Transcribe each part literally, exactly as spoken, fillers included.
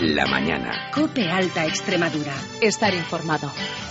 la mañana. COPE Alta Extremadura. Estar informado.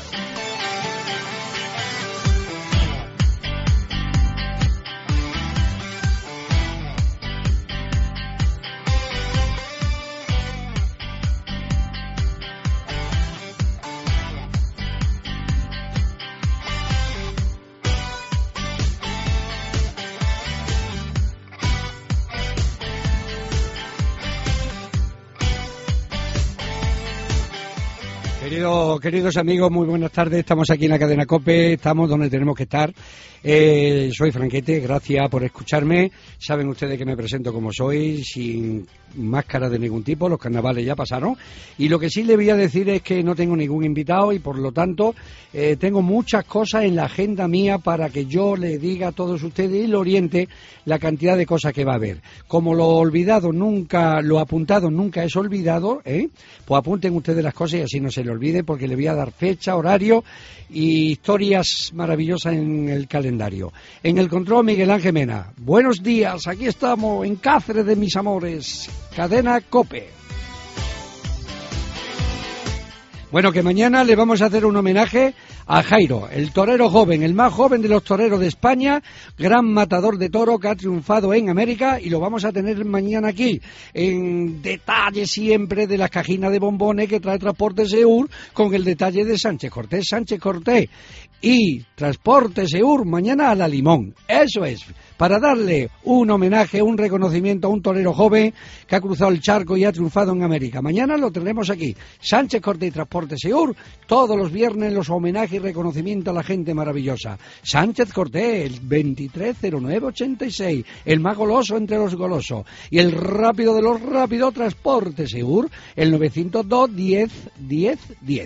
Querido, queridos amigos, muy buenas tardes. Estamos aquí en la cadena COPE, estamos donde tenemos que estar. Eh, soy Franquete, gracias por escucharme. Saben ustedes que me presento como soy, sin máscara de ningún tipo. Los carnavales ya pasaron. Y lo que sí le voy a decir es que no tengo ningún invitado y por lo tanto eh, tengo muchas cosas en la agenda mía para que yo le diga a todos ustedes y le oriente la cantidad de cosas que va a haber. Como lo olvidado nunca, lo apuntado nunca es olvidado, ¿eh? Pues apunten ustedes las cosas y así no se le olvide, porque le voy a dar fecha, horario y historias maravillosas en el calendario. En el control, Miguel Ángel Mena. Buenos días, aquí estamos en Cáceres de mis amores, cadena COPE. Bueno, que mañana le vamos a hacer un homenaje a Jairo, el torero joven, el más joven de los toreros de España, gran matador de toro que ha triunfado en América, y lo vamos a tener mañana aquí, en detalle siempre de las cajinas de bombones que trae Transporte Seur, con el detalle de Sánchez Cortés, Sánchez Cortés y Transporte Seur mañana a La Limón. Eso es, para darle un homenaje, un reconocimiento a un torero joven que ha cruzado el charco y ha triunfado en América. Mañana lo tendremos aquí, Sánchez Cortés y Transporte Seur, todos los viernes los homenajes y reconocimiento a la gente maravillosa. Sánchez Cortés, el veintitrés cero nueve ochenta y seis, el más goloso entre los golosos, y el rápido de los rápidos, Transporte Seur, el novecientos dos diez diez diez.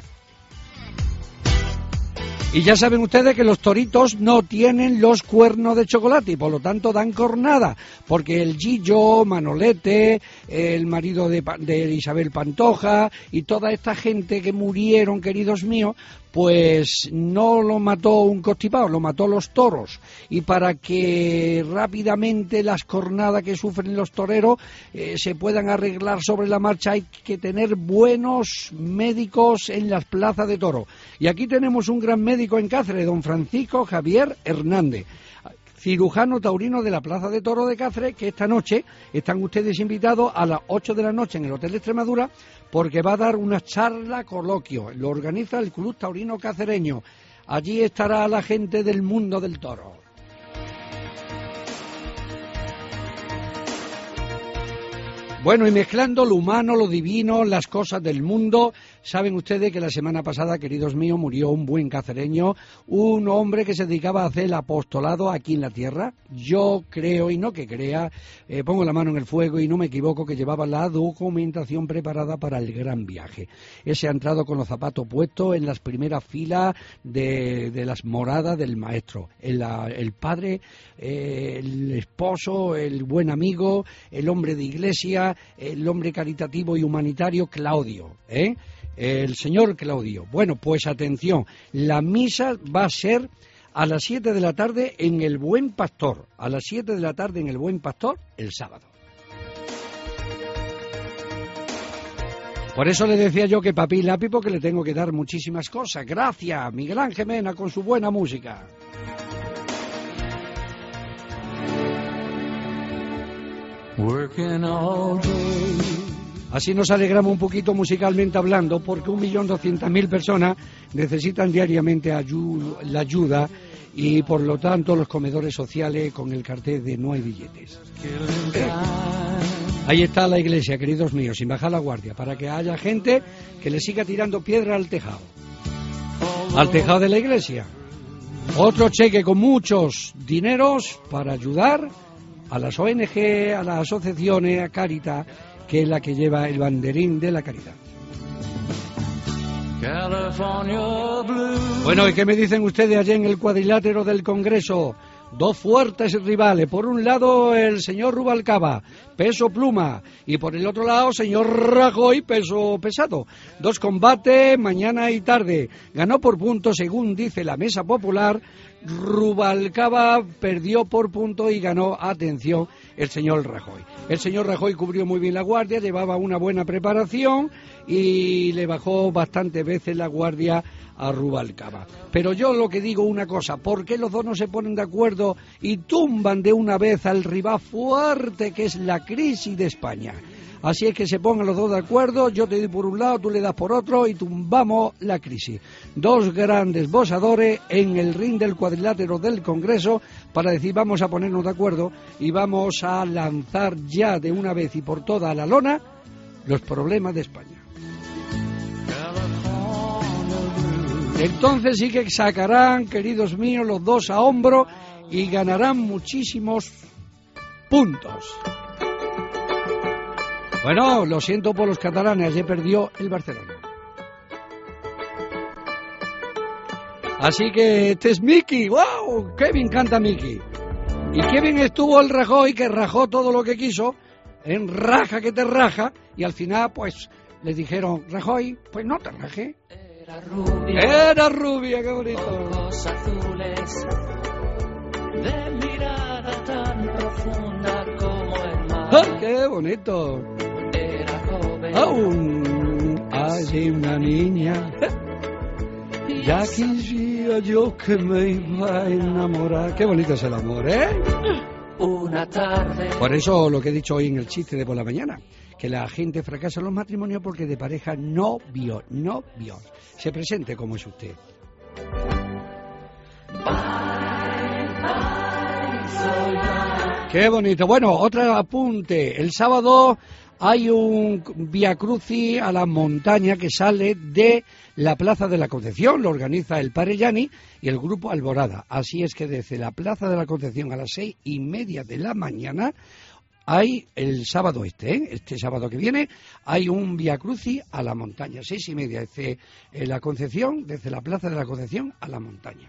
Y ya saben ustedes que los toritos no tienen los cuernos de chocolate y por lo tanto dan cornada, porque el Gillo, Manolete, el marido de, de Isabel Pantoja y toda esta gente que murieron, queridos míos, pues no lo mató un constipado, lo mató los toros. Y para que rápidamente las cornadas que sufren los toreros eh, se puedan arreglar sobre la marcha, hay que tener buenos médicos en las plazas de toro. Y aquí tenemos un gran médico en Cáceres, don Francisco Javier Hernández, cirujano taurino de la Plaza de Toro de Cáceres, que esta noche están ustedes invitados a las ocho de la noche en el Hotel Extremadura, porque va a dar una charla coloquio. Lo organiza el Club Taurino Cacereño. Allí estará la gente del mundo del toro. Bueno, y mezclando lo humano, lo divino, las cosas del mundo. Saben ustedes que la semana pasada, queridos míos, murió un buen cacereño, un hombre que se dedicaba a hacer el apostolado aquí en la tierra. Yo creo, y no que crea, eh, pongo la mano en el fuego y no me equivoco, que llevaba la documentación preparada para el gran viaje. Ese ha entrado con los zapatos puestos en las primeras filas de, de las moradas del maestro. El, el padre, eh, el esposo, el buen amigo, el hombre de iglesia, el hombre caritativo y humanitario Claudio, ¿eh? El señor Claudio. Bueno, pues atención, la misa va a ser a las siete de la tarde en el Buen Pastor, a las siete de la tarde en el Buen Pastor, el sábado. Por eso le decía yo que papi lápiz, porque le tengo que dar muchísimas cosas. Gracias, Miguel Ángel Mena, con su buena música. Working all day. Así nos alegramos un poquito musicalmente hablando, porque un millón doscientas mil personas necesitan diariamente ayu- la ayuda y por lo tanto los comedores sociales con el cartel de no hay billetes. Ahí está la iglesia, queridos míos, sin bajar la guardia, para que haya gente que le siga tirando piedra al tejado, al tejado de la iglesia. Otro cheque con muchos dineros para ayudar a las O N G, a las asociaciones, a Caritas, que es la que lleva el banderín de la caridad. Bueno, ¿y qué me dicen ustedes allá en el cuadrilátero del Congreso? Dos fuertes rivales, por un lado el señor Rubalcaba, peso pluma, y por el otro lado señor Rajoy, peso pesado. Dos combates mañana y tarde. Ganó por puntos, según dice la mesa popular, Rubalcaba perdió por punto y ganó, atención, el señor Rajoy. El señor Rajoy cubrió muy bien la guardia, llevaba una buena preparación y le bajó bastantes veces la guardia a Rubalcaba. Pero yo lo que digo una cosa, ¿por qué los dos no se ponen de acuerdo y tumban de una vez al rival fuerte que es la crisis de España? Así es que se pongan los dos de acuerdo, yo te doy por un lado, tú le das por otro y tumbamos la crisis. Dos grandes boxadores en el ring del cuadrilátero del Congreso para decir vamos a ponernos de acuerdo y vamos a lanzar ya de una vez y por toda la lona los problemas de España. Entonces sí que sacarán, queridos míos, los dos a hombro y ganarán muchísimos puntos. Bueno, lo siento por los catalanes, ayer perdió el Barcelona. Así que este es Miki, ¡wow! ¡Qué bien canta Miki! Y qué bien estuvo el Rajoy, que rajó todo lo que quiso, en raja que te raja, y al final, pues, le dijeron, Rajoy, pues no te raje. Era rubia, Era rubia, qué bonito. ojos azules, de mirada tan profunda como el mar. ¡Ah, qué bonito! Era joven, Aún hay una niña, ya quisiera yo que me iba a enamorar. Qué bonito es el amor, ¿eh? una tarde. Por eso lo que he dicho hoy en el chiste de por la mañana, que la gente fracasa en los matrimonios porque de pareja no vio, no vio. Se presente como es usted. Qué bonito. Bueno, otro apunte. El sábado hay un Via Crucis a la montaña que sale de la Plaza de la Concepción, lo organiza el Padre Yani y el Grupo Alborada. Así es que desde la Plaza de la Concepción a las seis y media de la mañana hay el sábado este, ¿eh? este sábado que viene, hay un Via Crucis a la montaña, seis y media desde la Concepción, desde la Plaza de la Concepción a la montaña.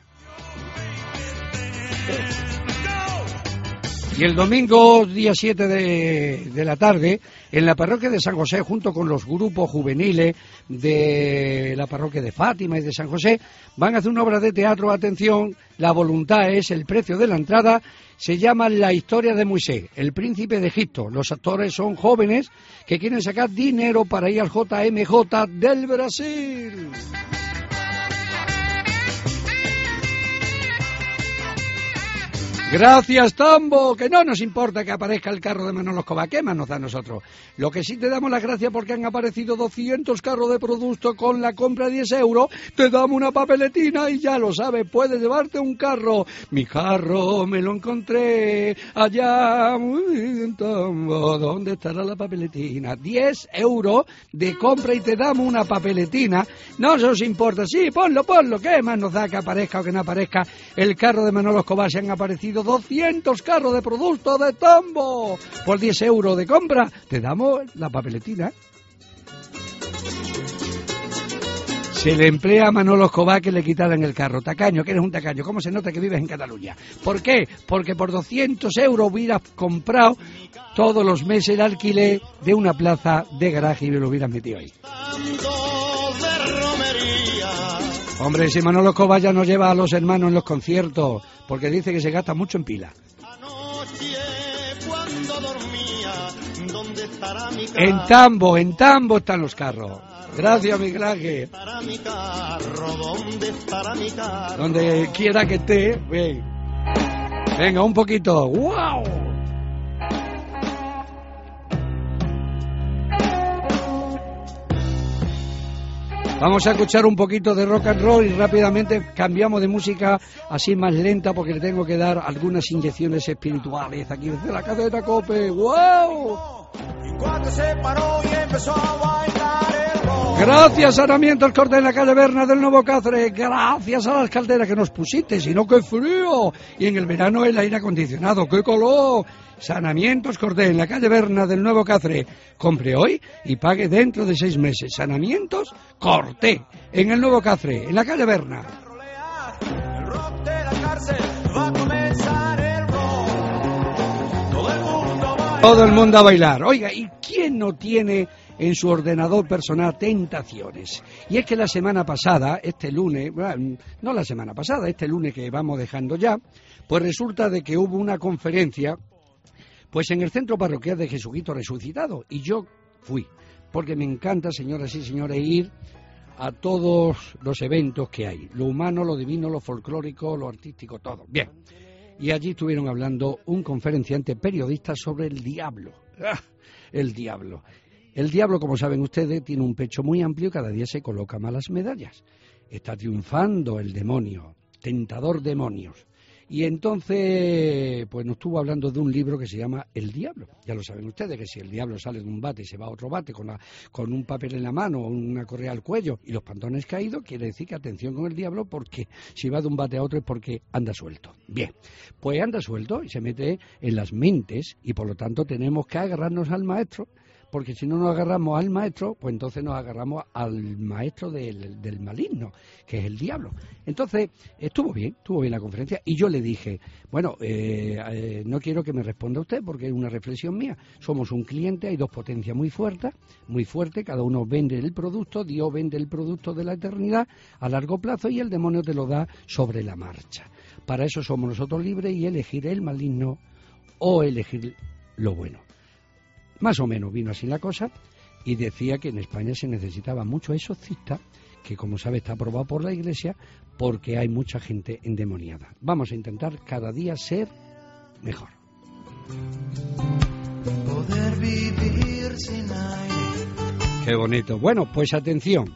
Y el domingo, día siete de, de la tarde, en la parroquia de San José, junto con los grupos juveniles de la parroquia de Fátima y de San José, van a hacer una obra de teatro. Atención, la voluntad es el precio de la entrada. Se llama La historia de Moisés, el príncipe de Egipto. Los actores son jóvenes que quieren sacar dinero para ir al J M J del Brasil. Gracias, Tambo, que no nos importa que aparezca el carro de Manolo Escobar, ¿qué más nos da a nosotros? Lo que sí te damos las gracias porque han aparecido doscientos carros de producto con la compra de diez euros, te damos una papeletina y ya lo sabes, puedes llevarte un carro. Mi carro me lo encontré allá, muy en Tambo, ¿dónde estará la papeletina? diez euros de compra y te damos una papeletina, no se os importa, sí, ponlo, ponlo, ¿qué más nos da que aparezca o que no aparezca el carro de Manolo Escobar? Se han aparecido doscientos carros de producto de Tambo. Por diez euros de compra te damos la papeletina. Se le emplea a Manolo Escobar que le quitaran el carro. Tacaño, que eres un tacaño. ¿Cómo se nota que vives en Cataluña? ¿Por qué? Porque por doscientos euros hubieras comprado todos los meses el alquiler de una plaza de garaje y me lo hubieras metido ahí. Hombre, si Manolo Escobar ya nos lleva a los hermanos en los conciertos, porque dice que se gasta mucho en pila. En Tambo, en Tambo están los carros. Gracias, Miguel Ángel. Donde quiera que esté, ven. Venga, un poquito. ¡Wow! Vamos a escuchar un poquito de rock and roll y rápidamente cambiamos de música así más lenta porque le tengo que dar algunas inyecciones espirituales aquí desde la cadena COPE. ¡Wow! Gracias, Sanamientos Cortés en la calle Berna del Nuevo Cáceres. Gracias a las calderas que nos pusiste, si no, qué frío. Y en el verano el aire acondicionado, qué calor. Sanamientos Cortés en la calle Berna del Nuevo Cáceres. Compre hoy y pague dentro de seis meses. Sanamientos Cortés en el Nuevo Cáceres, en la calle Berna. Todo el mundo a bailar. Oiga, ¿y quién no tiene en su ordenador personal Tentaciones. Y es que la semana pasada, este lunes, bueno, no la semana pasada, este lunes que vamos dejando ya, pues resulta de que hubo una conferencia pues en el Centro Parroquial de Jesucristo Resucitado, y yo fui, porque me encanta, señoras y señores, ir a todos los eventos que hay, lo humano, lo divino, lo folclórico, lo artístico, todo. Bien, y allí estuvieron hablando un conferenciante periodista sobre el diablo. ¡Ah! El diablo. El diablo, como saben ustedes, tiene un pecho muy amplio y cada día se coloca malas medallas. Está triunfando el demonio, tentador demonios. Y entonces, pues nos estuvo hablando de un libro que se llama El Diablo. Ya lo saben ustedes, que si el diablo sale de un bate y se va a otro bate con, la, con un papel en la mano o una correa al cuello y los pantalones caídos, quiere decir que atención con el diablo, porque si va de un bate a otro es porque anda suelto. Bien, pues anda suelto y se mete en las mentes, y por lo tanto tenemos que agarrarnos al maestro, porque si no nos agarramos al maestro, pues entonces nos agarramos al maestro del, del maligno, que es el diablo. Entonces, estuvo bien, estuvo bien la conferencia, y yo le dije, bueno, eh, eh, no quiero que me responda usted, porque es una reflexión mía. Somos un cliente, hay dos potencias muy fuertes, muy fuertes, cada uno vende el producto, Dios vende el producto de la eternidad a largo plazo, y el demonio te lo da sobre la marcha. Para eso somos nosotros libres, y elegir el maligno o elegir lo bueno. Más o menos vino así la cosa, y decía que en España se necesitaba mucho exorcista, que como sabe está aprobado por la Iglesia, porque hay mucha gente endemoniada. Vamos a intentar cada día ser mejor. Poder vivir sin aire. Qué bonito. Bueno, pues atención.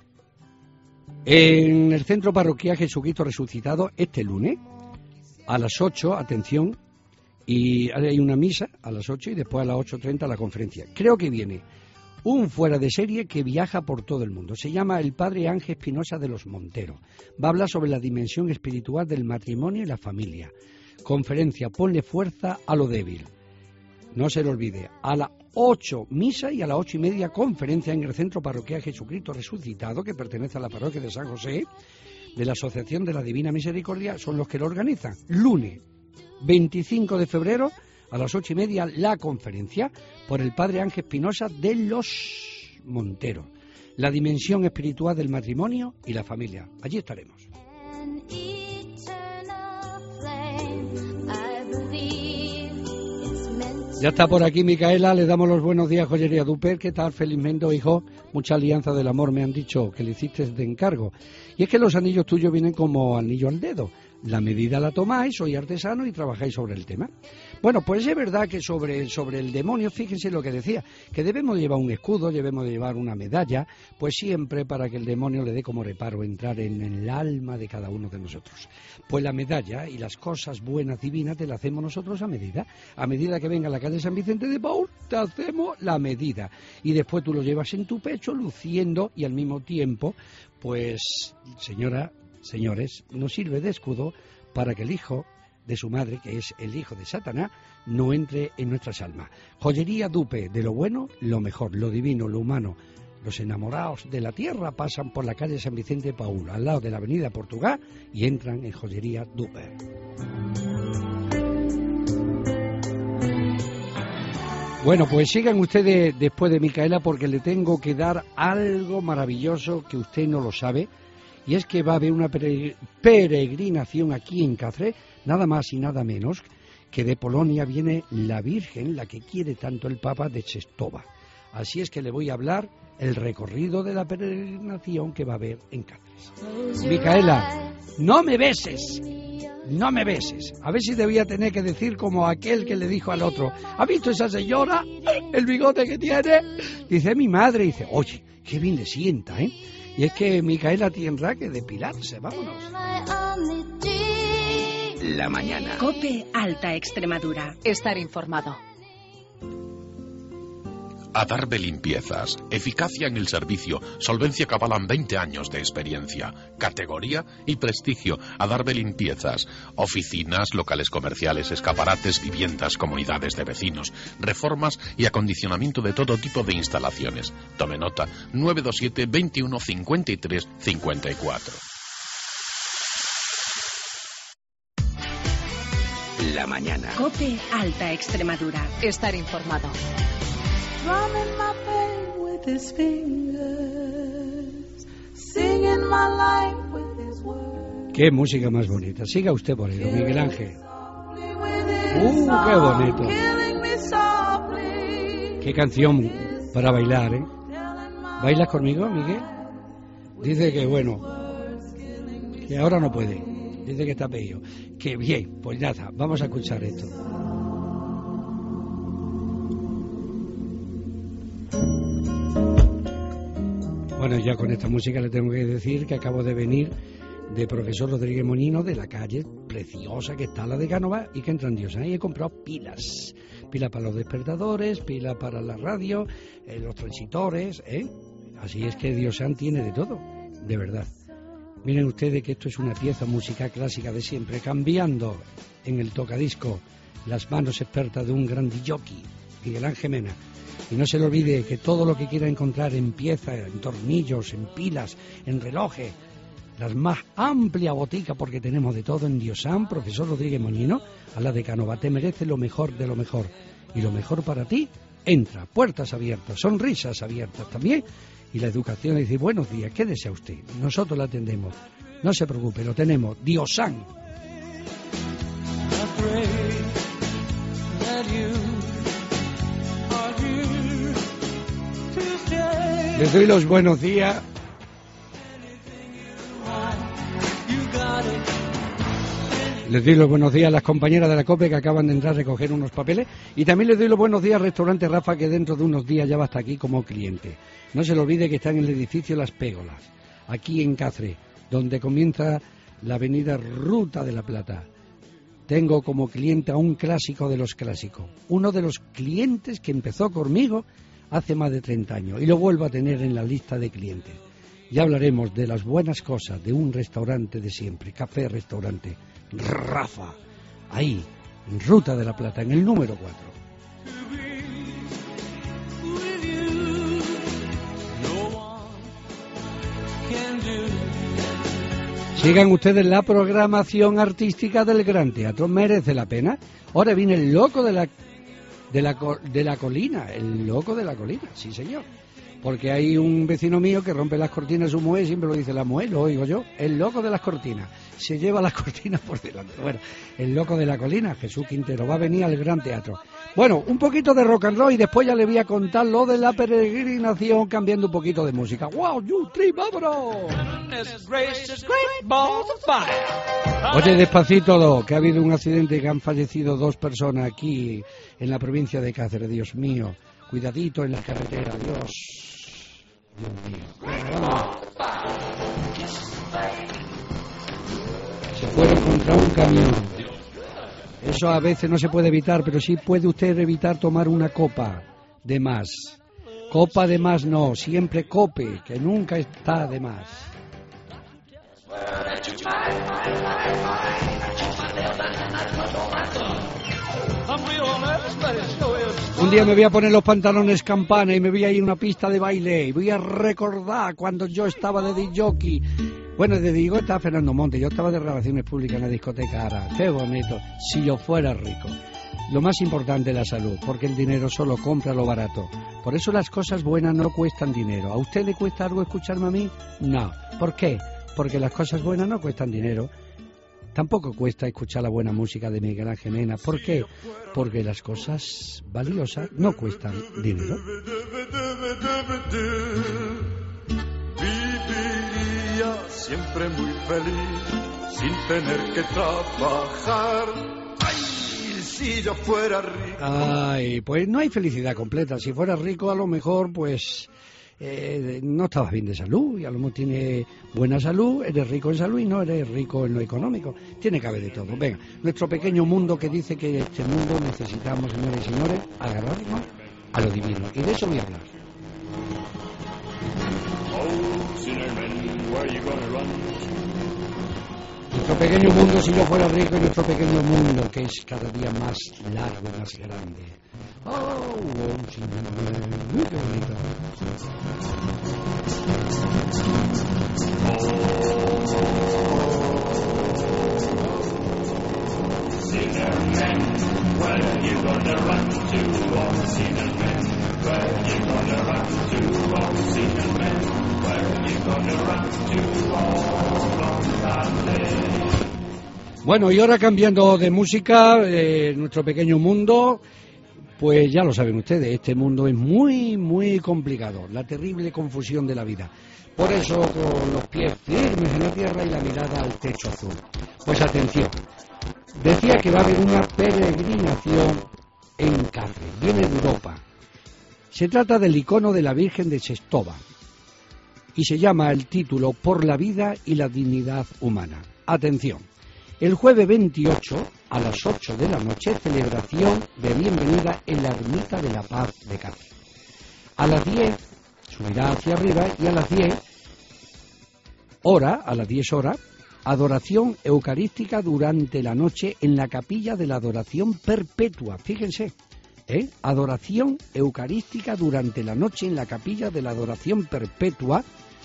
En el Centro Parroquial Jesucristo Resucitado, este lunes, a las ocho, atención, y hay una misa a las ocho y después a las ocho treinta la conferencia. Creo que viene un fuera de serie que viaja por todo el mundo. Se llama el Padre Ángel Espinosa de los Monteros. Va a hablar sobre la dimensión espiritual del matrimonio y la familia. Conferencia, ponle fuerza a lo débil. No se lo olvide, a las ocho misa y a las ocho y media conferencia en el Centro Parroquial Jesucristo Resucitado, que pertenece a la parroquia de San José, de la Asociación de la Divina Misericordia, son los que lo organizan. Lunes veinticinco de febrero, a las ocho y media, la conferencia por el Padre Ángel Espinosa de los Monteros. La dimensión espiritual del matrimonio y la familia. Allí estaremos. Ya está por aquí Micaela, le damos los buenos días, Joyería Duper. ¿Qué tal? Felizmente, hijo, mucha alianza del amor me han dicho que le hiciste de encargo. Y es que los anillos tuyos vienen como anillo al dedo. La medida la tomáis, soy artesano y trabajáis sobre el tema. Bueno, pues es verdad que sobre, sobre el demonio, fíjense lo que decía, que debemos llevar un escudo, debemos de llevar una medalla, pues siempre para que el demonio le dé como reparo entrar en el alma de cada uno de nosotros. Pues la medalla y las cosas buenas divinas te las hacemos nosotros a medida. A medida que venga a la calle San Vicente de Paúl, te hacemos la medida. Y después tú lo llevas en tu pecho, luciendo, y al mismo tiempo, pues, señora, señores, nos sirve de escudo para que el hijo de su madre, que es el hijo de Satanás, no entre en nuestras almas. Joyería Dupe, de lo bueno, lo mejor, lo divino, lo humano. Los enamorados de la tierra pasan por la calle San Vicente de Paúl, al lado de la avenida Portugal, y entran en Joyería Dupe. Bueno, pues sigan ustedes después de Micaela, porque le tengo que dar algo maravilloso que usted no lo sabe. Y es que va a haber una peregrinación aquí en Cáceres, nada más y nada menos que de Polonia viene la Virgen, la que quiere tanto el Papa, de Czestowa. Así es que le voy a hablar el recorrido de la peregrinación que va a haber en Cáceres. Micaela, no me beses, no me beses. A ver si te voy a tener que decir como aquel que le dijo al otro, ¿ha visto esa señora? El bigote que tiene. Dice mi madre, dice, oye, qué bien le sienta, ¿eh? Y es que Micaela tendrá que depilarse, vámonos. La mañana. COPE Alta Extremadura. Estar informado. Adarve Limpiezas. Eficacia en el servicio. Solvencia que avalan veinte años de experiencia. Categoría y prestigio. Adarve Limpiezas. Oficinas, locales comerciales, escaparates, viviendas, comunidades de vecinos, reformas y acondicionamiento de todo tipo de instalaciones. Tome nota. nueve dos siete, veintiuno, cincuenta y tres, cincuenta y cuatro. La mañana. COPE Alta Extremadura. Estar informado. with his fingers, singing my life with his words. Qué música más bonita. Siga usted por ello, Miguel Ángel. ¡Uh, qué bonito! Qué canción para bailar, ¿eh? ¿Bailas conmigo, Miguel? Dice que bueno, que ahora no puede. Dice que está pedido. Que bien, pues nada, vamos a escuchar esto. Bueno, ya con esta música le tengo que decir que acabo de venir de Profesor Rodríguez Moñino, de la calle preciosa que está la de Gánova, y que entra en Dios. Ahí he comprado pilas. Pilas para los despertadores, pilas para la radio, eh, los transitores, ¿eh? Así es que Diosan tiene de todo, de verdad. Miren ustedes que esto es una pieza musical clásica de siempre, cambiando en el tocadisco las manos expertas de un gran jockey, Miguel Ángel Mena. Y no se le olvide que todo lo que quiera encontrar en piezas, en tornillos, en pilas, en relojes, las más amplia botica, porque tenemos de todo en Diosan, Profesor Rodríguez Moñino, a la de Canova. Te merece lo mejor de lo mejor. Y lo mejor para ti, entra, puertas abiertas, sonrisas abiertas también. Y la educación dice, buenos días, ¿qué desea usted? Nosotros la atendemos. No se preocupe, lo tenemos. Diosan. Les doy los buenos días. Les doy los buenos días a las compañeras de la COPE que acaban de entrar a recoger unos papeles, y también les doy los buenos días al restaurante Rafa, que dentro de unos días ya va a estar aquí como cliente. No se le olvide que está en el edificio Las Pégolas, aquí en Cáceres, donde comienza la avenida Ruta de la Plata. Tengo como cliente a un clásico de los clásicos, uno de los clientes que empezó conmigo hace más de treinta años y lo vuelvo a tener en la lista de clientes. Ya hablaremos de las buenas cosas de un restaurante de siempre, café-restaurante Rafa, ahí, en Ruta de la Plata, en el número cuatro. Sigan ustedes la programación artística del Gran Teatro, merece la pena. Ahora viene el loco de la, de la, de la colina, el loco de la colina, sí señor. Porque hay un vecino mío que rompe las cortinas, su mujer, siempre lo dice la mujer, lo oigo yo, el loco de las cortinas, se lleva las cortinas por delante. Bueno, el loco de la colina, Jesús Quintero, va a venir al Gran Teatro. Bueno, un poquito de rock and roll y después ya le voy a contar lo de la peregrinación, cambiando un poquito de música. ¡Wow, you three, vámonos! Oye, despacito, que ha habido un accidente y que han fallecido dos personas aquí en la provincia de Cáceres, Dios mío. Cuidadito en la carretera, Dios. Dios mío. Se fueron contra un camión. Eso a veces no se puede evitar, pero sí puede usted evitar tomar una copa de más. Copa de más no, siempre cope, que nunca está de más. Un día me voy a poner los pantalones campana y me voy a ir a una pista de baile y voy a recordar cuando yo estaba de disc jockey. Bueno, de digo estaba Fernando Monte, yo estaba de relaciones públicas en la discoteca Ara. Qué bonito, si yo fuera rico. Lo más importante es la salud, porque el dinero solo compra lo barato. Por eso las cosas buenas no cuestan dinero. ¿A usted le cuesta algo escucharme a mí? No. ¿Por qué? Porque las cosas buenas no cuestan dinero. Tampoco cuesta escuchar la buena música de Miguel Ángel Mena. ¿Por qué? Porque las cosas valiosas no cuestan dinero. Viviría siempre muy feliz, sin tener que trabajar. Ay, si yo fuera rico. Ay, pues no hay felicidad completa. Si fuera rico, a lo mejor, pues... Eh, no estabas bien de salud y a lo mejor tiene buena salud, eres rico en salud y no eres rico en lo económico. Tiene que haber de todo. Venga, nuestro pequeño mundo que dice que este mundo necesitamos, señores y señores, agarrarnos a lo divino. Y de eso voy a hablar. Nuestro pequeño mundo, si yo fuera rico, y nuestro pequeño mundo que es cada día más largo y más grande. Oh, oh, sí, muy bonito. Sinner man, where you gonna run to? Oh, sinner man, where you gonna run to? Bueno, y ahora cambiando de música, eh, nuestro pequeño mundo, pues ya lo saben ustedes, este mundo es muy, muy complicado, la terrible confusión de la vida. Por eso, con los pies firmes en la tierra y la mirada al techo azul. Pues atención, decía que va a haber una peregrinación en Cáceres, viene de Europa. Se trata del icono de la Virgen de Czestowa y se llama el título Por la vida y la dignidad humana. Atención. El jueves veintiocho, a las ocho de la noche, celebración de bienvenida en la Ermita de la Paz de Cáceres. A las diez, subirá hacia arriba, y a las diez hora, a las diez horas, adoración eucarística durante la noche en la capilla de la adoración perpetua. Fíjense, ¿eh? Adoración eucarística durante la noche en la capilla de la adoración perpetua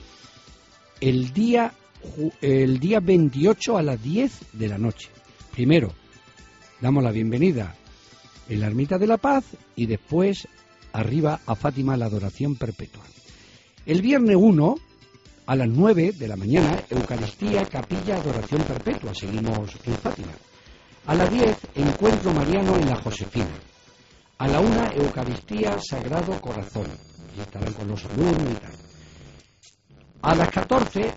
el día el día veintiocho a las diez de la noche. Primero, damos la bienvenida en la Ermita de la Paz y después arriba a Fátima la adoración perpetua. El viernes uno, a las nueve de la mañana, Eucaristía, capilla, adoración perpetua. Seguimos en Fátima. A las diez, encuentro mariano en la Josefina. A la una, Eucaristía, Sagrado Corazón. Y estarán con los alumnos y tal. A las catorce,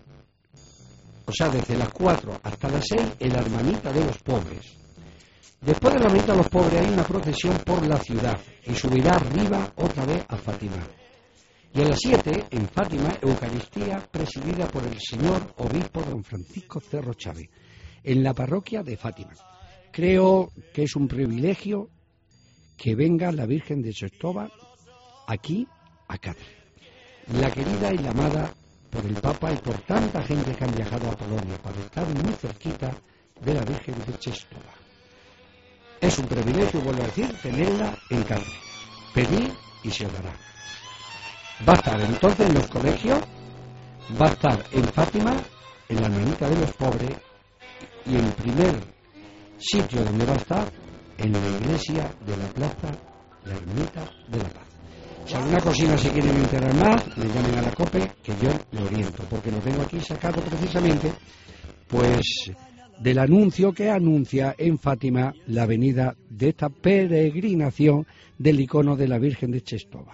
o sea, desde las cuatro hasta las seis, en la Hermanita de los Pobres. Después de la Hermanita de los Pobres hay una procesión por la ciudad y subirá arriba otra vez a Fátima. Y a las siete, en Fátima, Eucaristía presidida por el señor obispo don Francisco Cerro Chávez, en la parroquia de Fátima. Creo que es un privilegio que venga la Virgen de Czestowa aquí a Cáceres. La querida y la amada por el Papa y por tanta gente que han viajado a Polonia para estar muy cerquita de la Virgen de Czestowa. Es un privilegio, vuelvo a decir, tenerla en Cáceres. Pedid y se os dará. Va a estar entonces en los colegios, va a estar en Fátima, en la Hermanita de los Pobres, y el primer sitio donde va a estar, en la iglesia de la plaza, la Ermita de la Paz. Si alguna cocina se quieren enterar más, le llamen a la COPE, que yo le oriento, porque lo tengo aquí sacado precisamente, pues, del anuncio que anuncia en Fátima la venida de esta peregrinación del icono de la Virgen de Czestowa.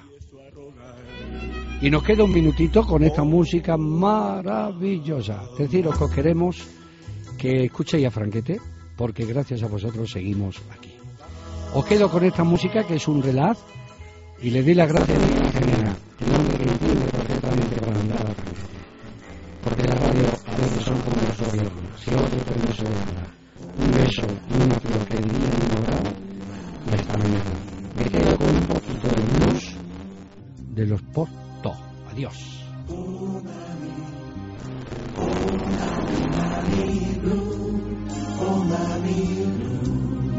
Y nos queda un minutito con esta música maravillosa. Deciros que os queremos que escuchéis a Franquete, porque gracias a vosotros seguimos aquí. Os quedo con esta música que es un relaz y le doy las gracias a mi ingeniera, el hombre que entiende perfectamente para andar a la Franquete. Porque la radio a veces son como los gobiernos, si otro permiso de nada. Un beso y una flor que diría ignorado y hasta mañana. Me quedo con un poquito de blues de los post. Adiós. Oh, mami, oh, mami, mami blue, oh, mami blue,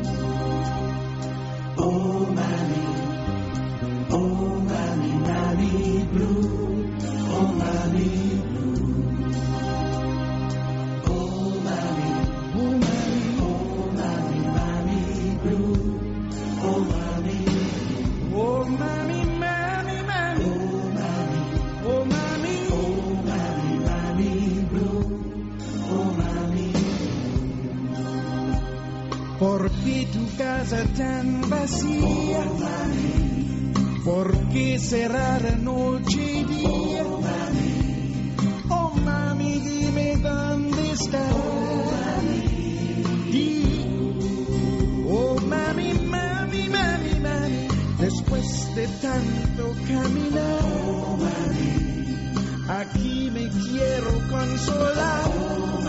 oh, mami, oh, mami, mami blue, oh, mami blue, oh, mami, oh, mami, oh, mami, mami blue, oh, mami, oh, mami. ¿Por qué tu casa tan vacía? Oh, mami. ¿Por qué cerrar noche y día? Oh, mami. Oh, mami, dime dónde estás. Oh, mami. Y, oh, mami, mami, mami, mami, después de tanto caminar, oh, mami, aquí me quiero consolar. Oh,